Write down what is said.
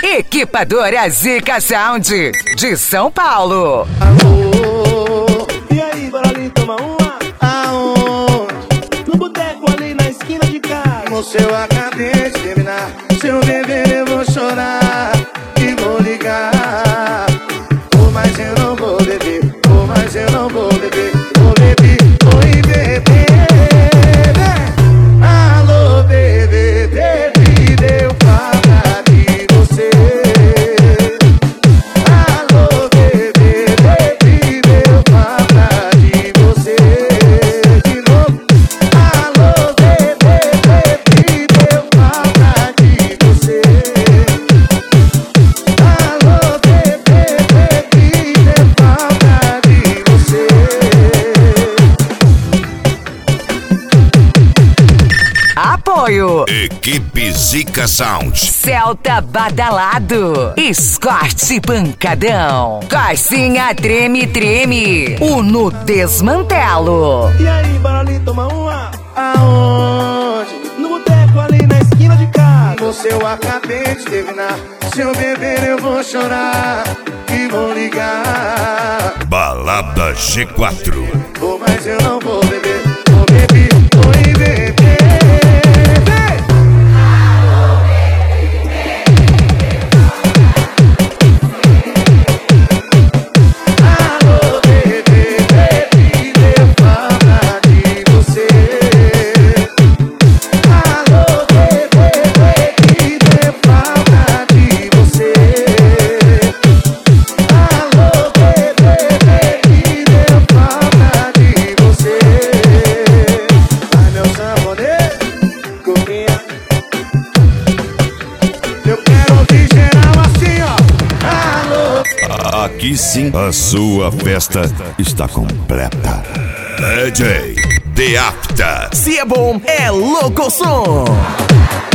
Equipadora Zica Sound de São Paulo. Alô, e aí, bora ali tomar uma? Aonde? No boteco ali na esquina de casa. Moço, eu acabei de terminar. Se eu beber eu vou chorar e vou ligar. Oh, mas eu não vou beber. Oh, mas eu não vou beber. Vou beber, oi bebê. Alô, bebê, bebê, deu falta de você. Alô, bebê, bebê, deu falta de você. De novo. Alô, bebê, bebê, deu falta de você. Alô, bebê, bebê, deu falta de você. Apoio Equipe Zica Sound. Celta Badalado, Escorte Pancadão, Coxinha Treme Treme, Uno Desmantelo. E aí, bora ali tomar uma? Aonde? No boteco ali na esquina de casa. Você eu acabei de terminar. Se eu beber eu vou chorar e vou ligar. Balada G4. Oh, mas eu não vou beber. Vou beber, oi bebê. Alô, bebê, bebê, deu falta de você. Alô, bebê, bebê, deu falta de você. Alô, bebê, bebê, deu falta de você. Ai, meu sanfoneiro, coquinha, eu quero ouvir geral assim, ó. Alô. Aqui sim, a sua festa está completa. DJ The Apta. Se é bom, é louco som.